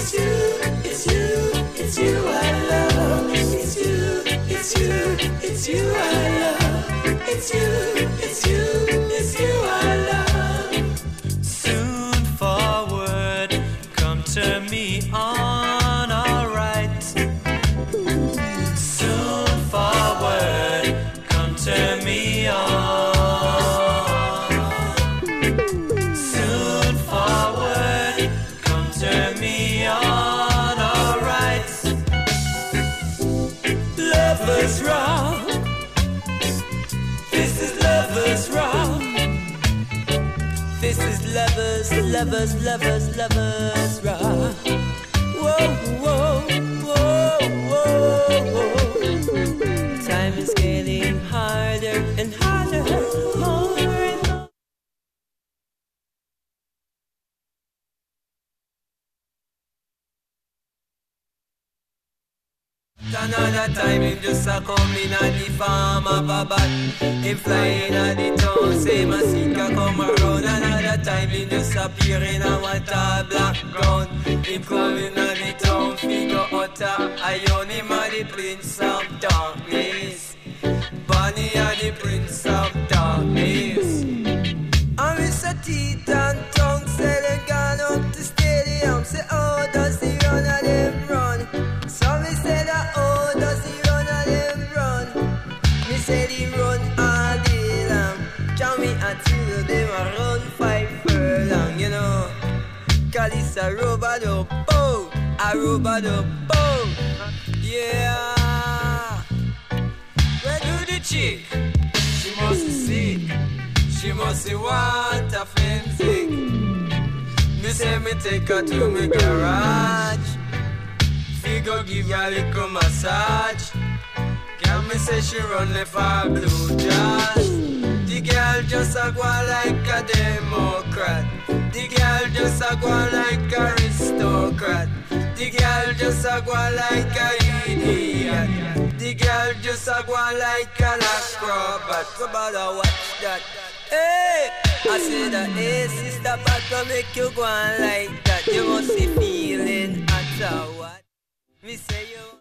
Lovers, rock. Whoa, whoa, whoa, whoa, whoa. Time is getting harder and harder, more and more. Another time him just a come in at the farm of a bat. Him flying at the town, same as he can come around. Another time him just appear in a water black ground. Him coming at the town, figure out I own him at the Prince of Darkness. Bonnie at the Prince of Darkness. And Mr. Teeth and Tongue say they gone up to stadium. Say oh, does the run of them run? So me say that oh, does he run and them run? Me say he run all day long. Can me until them a run 5 furlong, you know. Cause it's a robot-o-bow, a robot-o-bow. Yeah. Where do the chick? She must be sick. She must be want a fencing. Me say me take her to me garage. Go give ya a little massage. Can me say she run left for blue jazz. The girl just a go like a Democrat. The girl just a go like a aristocrat. The girl just a go like a idiot. The girl just a go like an acrobat. What about watch that? Hey, I say that hey sister, but to make you go on like that. You must be feeling hot or what? Me say you